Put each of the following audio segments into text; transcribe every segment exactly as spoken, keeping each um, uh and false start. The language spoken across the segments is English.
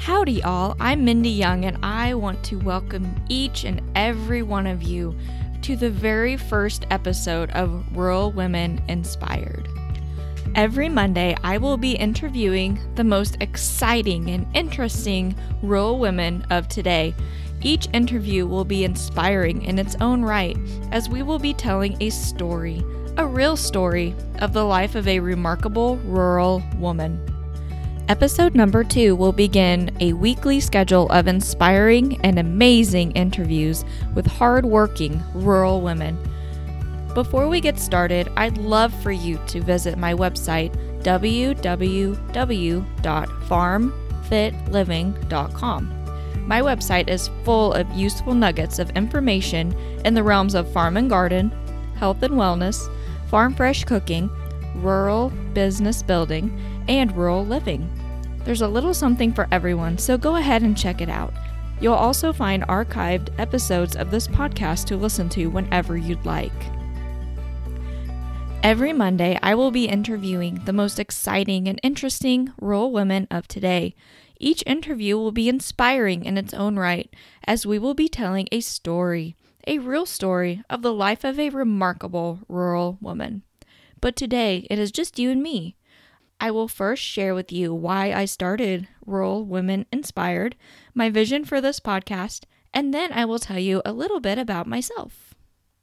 Howdy all, I'm Mindy Young and I want to welcome each and every one of you to the very first episode of Rural Women Inspired. Every Monday, I will be interviewing the most exciting and interesting rural women of today. Each interview will be inspiring in its own right, as we will be telling a story, a real story, of the life of a remarkable rural woman. Episode number two will begin a weekly schedule of inspiring and amazing interviews with hard-working rural women. Before we get started, I'd love for you to visit my website, w w w dot farm fit living dot com. My website is full of useful nuggets of information in the realms of farm and garden, health and wellness, farm fresh cooking, rural business building, and rural living. There's a little something for everyone, so go ahead and check it out. You'll also find archived episodes of this podcast to listen to whenever you'd like. Every Monday, I will be interviewing the most exciting and interesting rural women of today. Each interview will be inspiring in its own right, as we will be telling a story, a real story of the life of a remarkable rural woman. But today, it is just you and me. I will first share with you why I started Rural Women Inspired, my vision for this podcast, and then I will tell you a little bit about myself.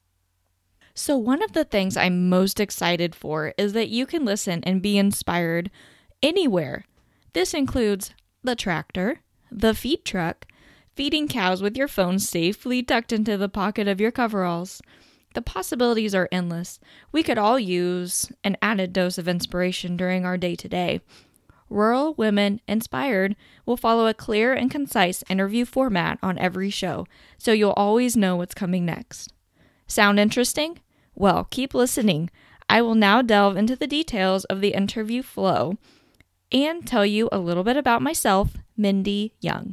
So one of the things I'm most excited for is that you can listen and be inspired anywhere. This includes the tractor, the feed truck, feeding cows with your phone safely tucked into the pocket of your coveralls. The possibilities are endless. We could all use an added dose of inspiration during our day-to-day. Rural Women Inspired will follow a clear and concise interview format on every show, so you'll always know what's coming next. Sound interesting? Well, keep listening. I will now delve into the details of the interview flow and tell you a little bit about myself, Mindy Young.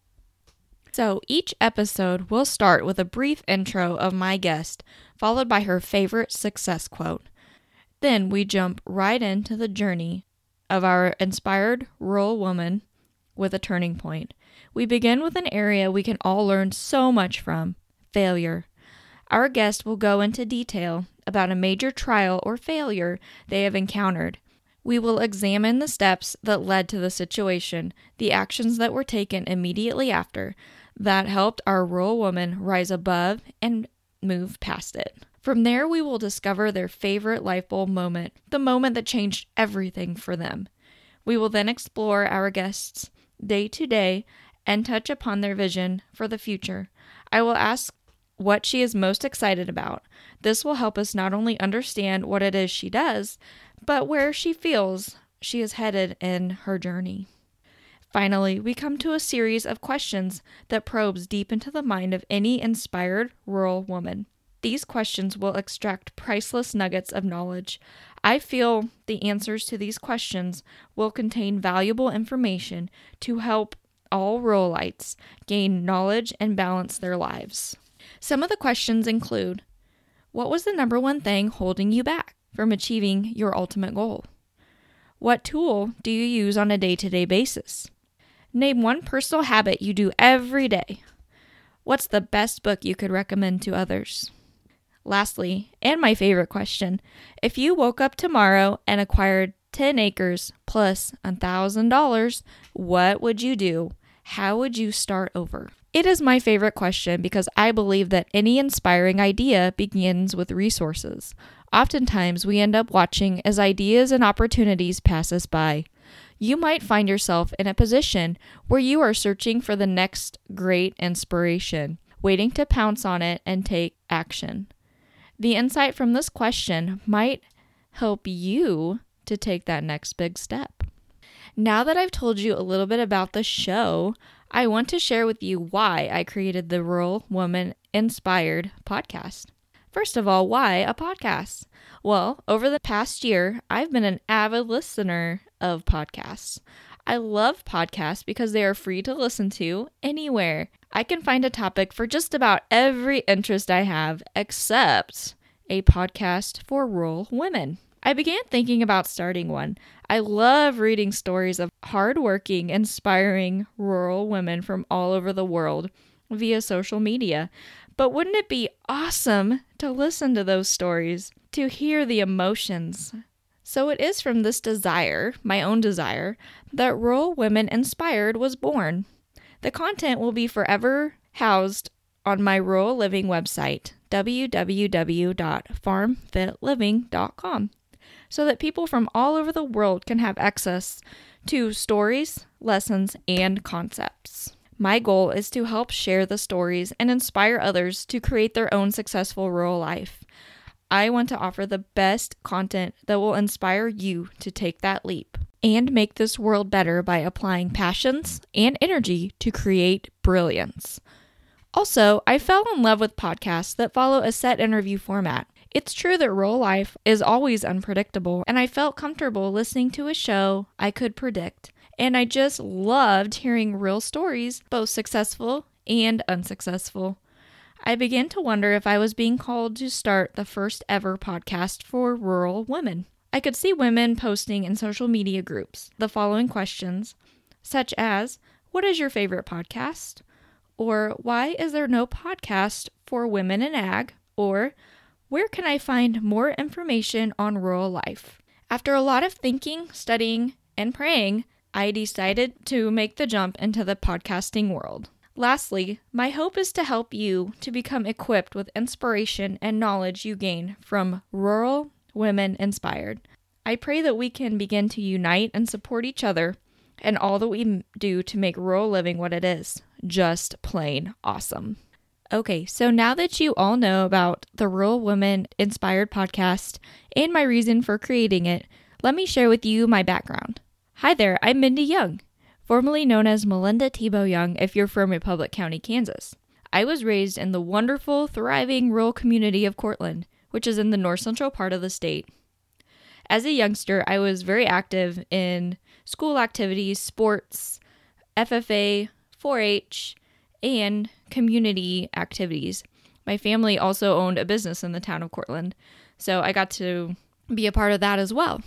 So each episode will start with a brief intro of my guest, followed by her favorite success quote. Then we jump right into the journey of our inspired rural woman with a turning point. We begin with an area we can all learn so much from, failure. Our guest will go into detail about a major trial or failure they have encountered. We will examine the steps that led to the situation, the actions that were taken immediately after, that helped our rural woman rise above and move past it. From there, we will discover their favorite light bulb moment, the moment that changed everything for them. We will then explore our guests' day-to-day and touch upon their vision for the future. I will ask what she is most excited about. This will help us not only understand what it is she does, but where she feels she is headed in her journey. Finally, we come to a series of questions that probes deep into the mind of any inspired rural woman. These questions will extract priceless nuggets of knowledge. I feel the answers to these questions will contain valuable information to help all ruralites gain knowledge and balance their lives. Some of the questions include, what was the number one thing holding you back from achieving your ultimate goal? What tool do you use on a day-to-day basis? Name one personal habit you do every day. What's the best book you could recommend to others? Lastly, and my favorite question, if you woke up tomorrow and acquired ten acres plus one thousand dollars, what would you do? How would you start over? It is my favorite question because I believe that any inspiring idea begins with resources. Oftentimes, we end up watching as ideas and opportunities pass us by. You might find yourself in a position where you are searching for the next great inspiration, waiting to pounce on it and take action. The insight from this question might help you to take that next big step. Now that I've told you a little bit about the show, I want to share with you why I created the Rural Woman Inspired podcast. First of all, why a podcast? Well, over the past year, I've been an avid listener of podcasts. I love podcasts because they are free to listen to anywhere. I can find a topic for just about every interest I have, except a podcast for rural women. I began thinking about starting one. I love reading stories of hardworking, inspiring rural women from all over the world via social media. But wouldn't it be awesome to listen to those stories, to hear the emotions? So it is from this desire, my own desire, that Rural Women Inspired was born. The content will be forever housed on my rural living website, w w w dot farm fit living dot com, so that people from all over the world can have access to stories, lessons, and concepts. My goal is to help share the stories and inspire others to create their own successful rural life. I want to offer the best content that will inspire you to take that leap and make this world better by applying passions and energy to create brilliance. Also, I fell in love with podcasts that follow a set interview format. It's true that rural life is always unpredictable, and I felt comfortable listening to a show I could predict. And I just loved hearing real stories, both successful and unsuccessful. I began to wonder if I was being called to start the first ever podcast for rural women. I could see women posting in social media groups the following questions, such as, what is your favorite podcast? Or why is there no podcast for women in ag? Or where can I find more information on rural life? After a lot of thinking, studying, and praying, I decided to make the jump into the podcasting world. Lastly, my hope is to help you to become equipped with inspiration and knowledge you gain from Rural Women Inspired. I pray that we can begin to unite and support each other and all that we do to make rural living what it is, just plain awesome. Okay, so now that you all know about the Rural Women Inspired podcast and my reason for creating it, let me share with you my background. Hi there, I'm Mindy Young, formerly known as Melinda Tebow Young if you're from Republic County, Kansas. I was raised in the wonderful, thriving rural community of Cortland, which is in the north central part of the state. As a youngster, I was very active in school activities, sports, F F A, four H, and community activities. My family also owned a business in the town of Cortland, so I got to be a part of that as well.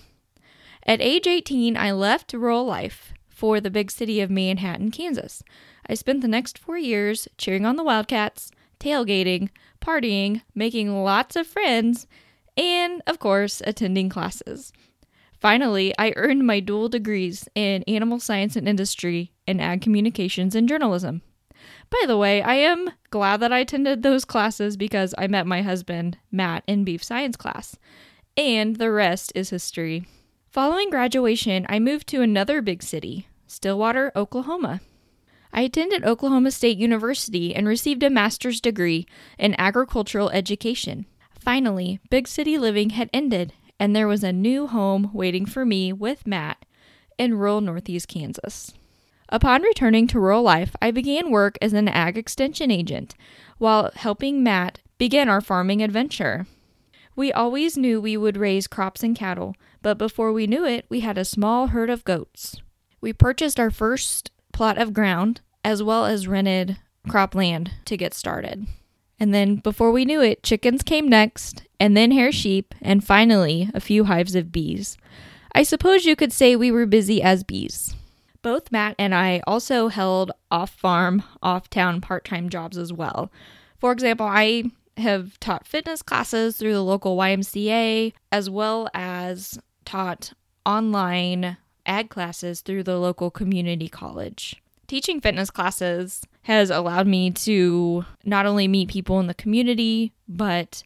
At age eighteen, I left rural life for the big city of Manhattan, Kansas. I spent the next four years cheering on the Wildcats, tailgating, partying, making lots of friends, and, of course, attending classes. Finally, I earned my dual degrees in animal science and industry and ag communications and journalism. By the way, I am glad that I attended those classes because I met my husband, Matt, in beef science class. And the rest is history. Following graduation, I moved to another big city, Stillwater, Oklahoma. I attended Oklahoma State University and received a master's degree in agricultural education. Finally, big city living had ended, and there was a new home waiting for me with Matt in rural northeast Kansas. Upon returning to rural life, I began work as an ag extension agent while helping Matt begin our farming adventure. We always knew we would raise crops and cattle, but before we knew it, we had a small herd of goats. We purchased our first plot of ground, as well as rented cropland to get started. And then, before we knew it, chickens came next, and then hair sheep, and finally, a few hives of bees. I suppose you could say we were busy as bees. Both Matt and I also held off-farm, off-town part-time jobs as well. For example, I have taught fitness classes through the local Y M C A, as well as taught online ag classes through the local community college. Teaching fitness classes has allowed me to not only meet people in the community, but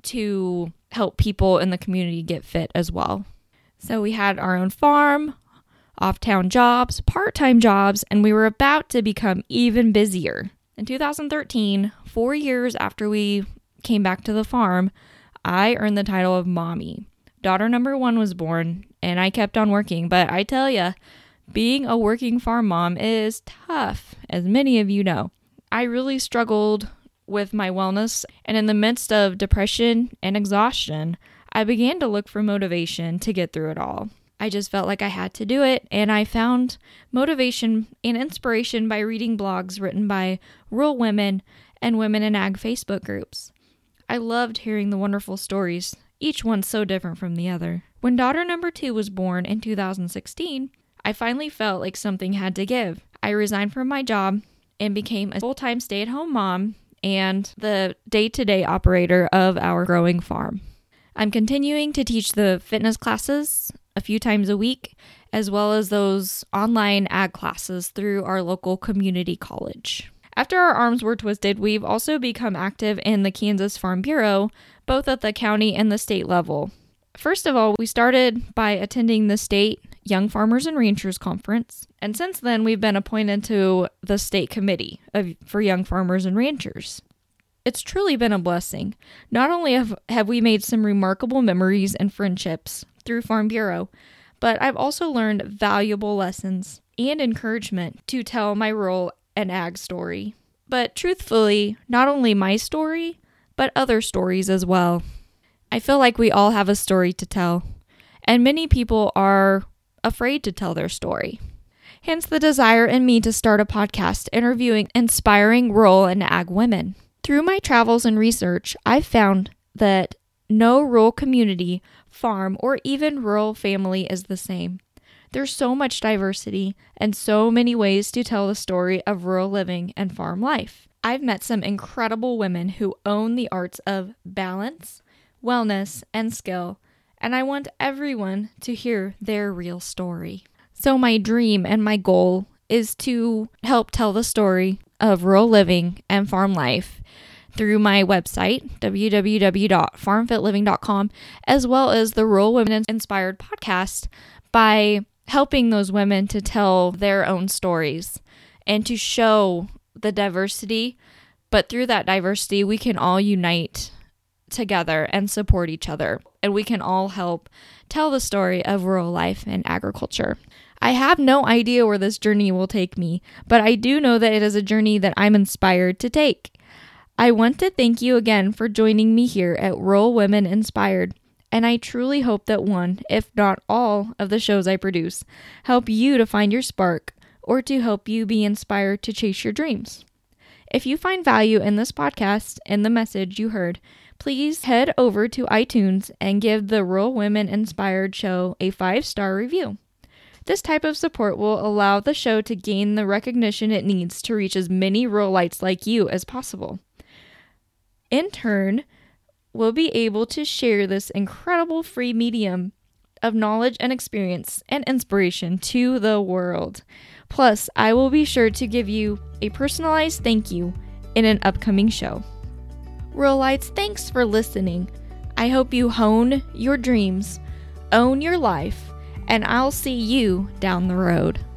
to help people in the community get fit as well. So we had our own farm, off-town jobs, part-time jobs, and we were about to become even busier. In two thousand thirteen, four years after we came back to the farm, I earned the title of mommy. Daughter number one was born, and I kept on working, but I tell ya, being a working farm mom is tough, as many of you know. I really struggled with my wellness, and in the midst of depression and exhaustion, I began to look for motivation to get through it all. I just felt like I had to do it, and I found motivation and inspiration by reading blogs written by rural women and women in ag Facebook groups. I loved hearing the wonderful stories, each one so different from the other. When daughter number two was born in two thousand sixteen, I finally felt like something had to give. I resigned from my job and became a full-time stay-at-home mom and the day-to-day operator of our growing farm. I'm continuing to teach the fitness classes a few times a week, as well as those online ag classes through our local community college. After our arms were twisted, we've also become active in the Kansas Farm Bureau, both at the county and the state level. First of all, we started by attending the state Young Farmers and Ranchers Conference, and since then we've been appointed to the state committee of, for Young Farmers and Ranchers. It's truly been a blessing. Not only have, have we made some remarkable memories and friendships through Farm Bureau, but I've also learned valuable lessons and encouragement to tell my rural and ag story. But truthfully, not only my story, but other stories as well. I feel like we all have a story to tell, and many people are afraid to tell their story. Hence the desire in me to start a podcast interviewing inspiring rural and ag women. Through my travels and research, I've found that no rural community, farm, or even rural family is the same. There's so much diversity and so many ways to tell the story of rural living and farm life. I've met some incredible women who own the arts of balance, wellness, and skill, and I want everyone to hear their real story. So my dream and my goal is to help tell the story of rural living and farm life through my website, w w w dot farm fit living dot com, as well as the Rural Women Inspired podcast, by helping those women to tell their own stories and to show the diversity. But through that diversity, we can all unite together and support each other, and we can all help tell the story of rural life and agriculture. I have no idea where this journey will take me, but I do know that it is a journey that I'm inspired to take. I want to thank you again for joining me here at Rural Women Inspired, and I truly hope that one, if not all, of the shows I produce help you to find your spark or to help you be inspired to chase your dreams. If you find value in this podcast and the message you heard, please head over to iTunes and give the Rural Women Inspired show a five-star review. This type of support will allow the show to gain the recognition it needs to reach as many ruralites like you as possible. In turn, we'll be able to share this incredible free medium of knowledge and experience and inspiration to the world. Plus, I will be sure to give you a personalized thank you in an upcoming show. Ruralites, thanks for listening. I hope you hone your dreams, own your life, and I'll see you down the road.